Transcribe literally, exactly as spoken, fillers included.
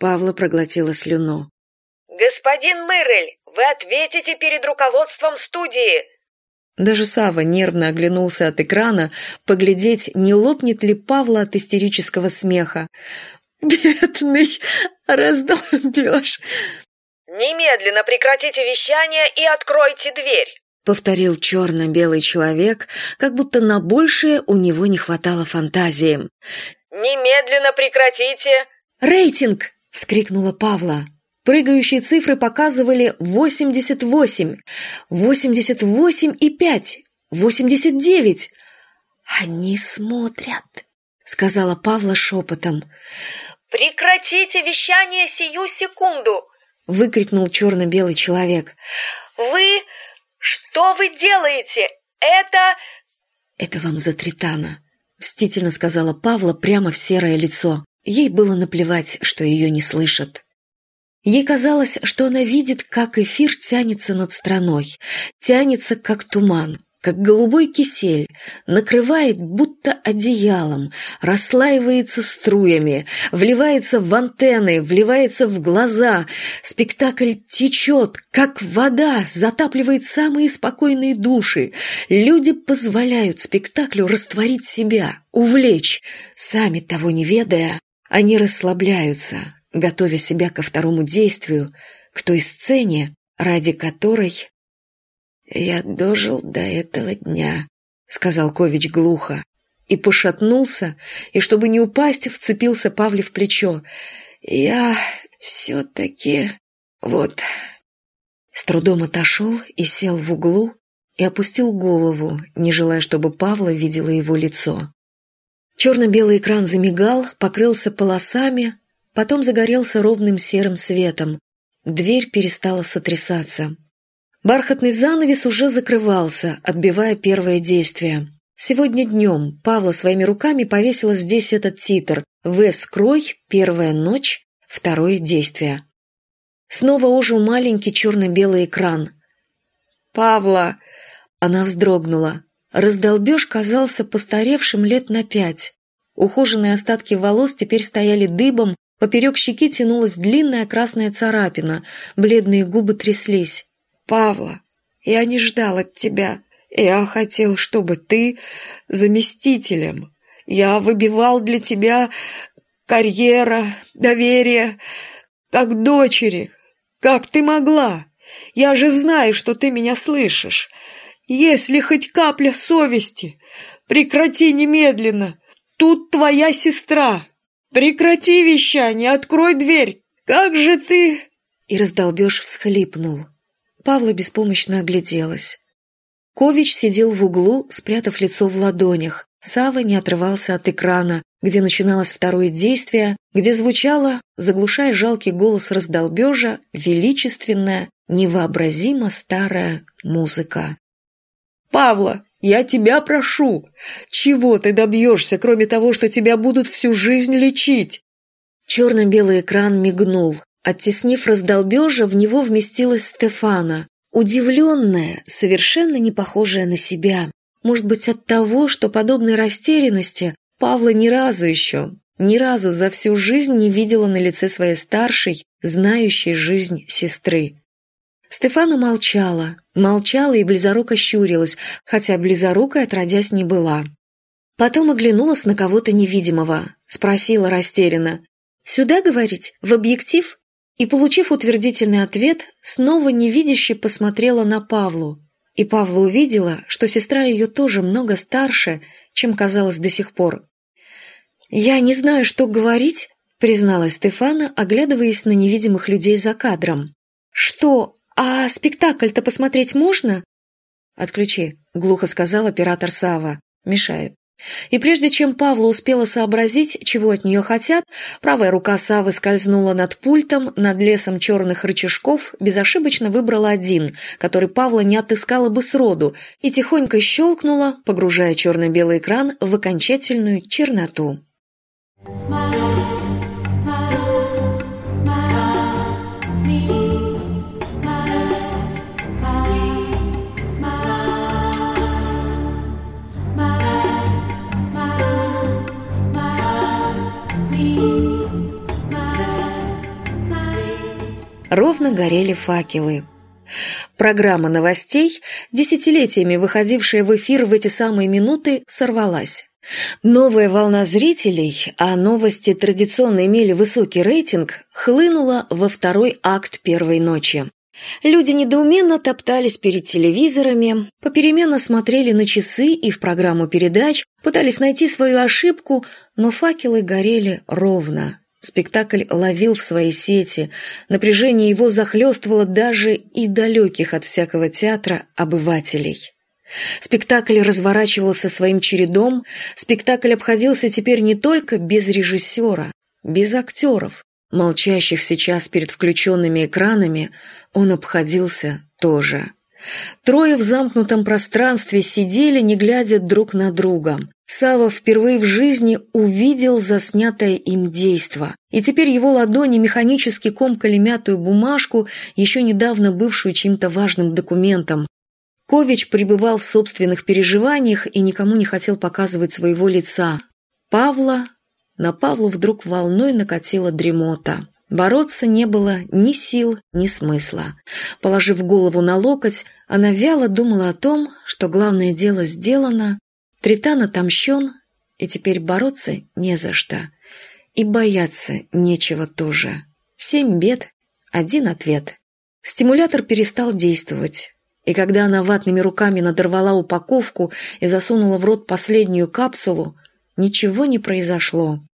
Павла проглотила слюну. «Господин Мыррель, вы ответите перед руководством студии!» Даже Сава нервно оглянулся от экрана, поглядеть, не лопнет ли Павла от истерического смеха. «Бедный раздолбёж!» «Немедленно прекратите вещание и откройте дверь!» повторил черно-белый человек, как будто на большее у него не хватало фантазии. «Немедленно прекратите!» «Рейтинг!» — вскрикнула Павла. Прыгающие цифры показывали восемьдесят восемь, восемьдесят восемь и пять, восемьдесят девять. «Они смотрят», — сказала Павла шепотом. «Прекратите вещание сию секунду!» — выкрикнул черно-белый человек. «Вы... что вы делаете? Это...» «Это вам за Тритана», — мстительно сказала Павла прямо в серое лицо. Ей было наплевать, что ее не слышат. Ей казалось, что она видит, как эфир тянется над страной, тянется, как туман, как голубой кисель, накрывает будто одеялом, расслаивается струями, вливается в антенны, вливается в глаза. Спектакль течет, как вода, затапливает самые спокойные души. Люди позволяют спектаклю растворить себя, увлечь. Сами того не ведая, они расслабляются, готовя себя ко второму действию, к той сцене, ради которой... «Я дожил до этого дня», — сказал Кович глухо, и пошатнулся, и, чтобы не упасть, вцепился Павле в плечо. «Я все-таки... вот...» С трудом отошел и сел в углу, и опустил голову, не желая, чтобы Павла видела его лицо. Черно-белый экран замигал, покрылся полосами, потом загорелся ровным серым светом. Дверь перестала сотрясаться. Бархатный занавес уже закрывался, отбивая первое действие. Сегодня днем Павла своими руками повесила здесь этот титр «В. Скрой. Первая ночь. Второе действие». Снова ожил маленький черно-белый экран. «Павла!» Она вздрогнула. Раздолбеж казался постаревшим лет на пять. Ухоженные остатки волос теперь стояли дыбом, поперек щеки тянулась длинная красная царапина, бледные губы тряслись. «Павла, я не ждал от тебя. Я хотел, чтобы ты заместителем. Я выбивал для тебя карьера, доверие, как дочери. Как ты могла? Я же знаю, что ты меня слышишь. Если хоть капля совести, прекрати немедленно. Тут твоя сестра. Прекрати вещание, открой дверь. Как же ты...» И раздолбеж всхлипнул. Павла беспомощно огляделась. Кович сидел в углу, спрятав лицо в ладонях. Сава не отрывался от экрана, где начиналось второе действие, где звучала, заглушая жалкий голос раздолбежа, величественная, невообразимо старая музыка. «Павла, я тебя прошу! Чего ты добьешься, кроме того, что тебя будут всю жизнь лечить?» Черно-белый экран мигнул. Оттеснив раздолбежа, в него вместилась Стефана, удивленная, совершенно не похожая на себя. Может быть, от того, что подобной растерянности Павла ни разу еще, ни разу за всю жизнь не видела на лице своей старшей, знающей жизнь сестры. Стефана молчала, молчала и близоруко щурилась, хотя близорукой отродясь не была. Потом оглянулась на кого-то невидимого, спросила растерянно: «Сюда говорить? В объектив?» И, получив утвердительный ответ, снова невидяще посмотрела на Павлу. И Павла увидела, что сестра ее тоже много старше, чем казалось до сих пор. «Я не знаю, что говорить», — призналась Стефана, оглядываясь на невидимых людей за кадром. «Что? А спектакль-то посмотреть можно?» «Отключи», — глухо сказал оператор Сава. «Мешает». И прежде чем Павла успела сообразить, чего от нее хотят, правая рука Савы скользнула над пультом, над лесом черных рычажков, безошибочно выбрала один, который Павла не отыскала бы сроду, и тихонько щелкнула, погружая черно-белый экран в окончательную черноту. ровно горели факелы. Программа новостей, десятилетиями выходившая в эфир в эти самые минуты, сорвалась. Новая волна зрителей, а новости традиционно имели высокий рейтинг, хлынула во второй акт первой ночи. Люди недоуменно топтались перед телевизорами, попеременно смотрели на часы и в программу передач, пытались найти свою ошибку, но факелы горели ровно. Спектакль ловил в свои сети, напряжение его захлестывало даже и далеких от всякого театра обывателей. Спектакль разворачивался своим чередом, спектакль обходился теперь не только без режиссера, без актеров, молчащих сейчас перед включенными экранами, он обходился тоже. Трое в замкнутом пространстве сидели, не глядя друг на друга. Савва впервые в жизни увидел заснятое им действо, и теперь его ладони механически комкали мятую бумажку, еще недавно бывшую чьим-то важным документом. Кович пребывал в собственных переживаниях и никому не хотел показывать своего лица. Павла... На Павлу вдруг волной накатила дремота. Бороться не было ни сил, ни смысла. Положив голову на локоть, она вяло думала о том, что главное дело сделано, Тритан отомщен, и теперь бороться не за что. И бояться нечего тоже. Семь бед, один ответ. Стимулятор перестал действовать. И когда она ватными руками надорвала упаковку и засунула в рот последнюю капсулу, ничего не произошло.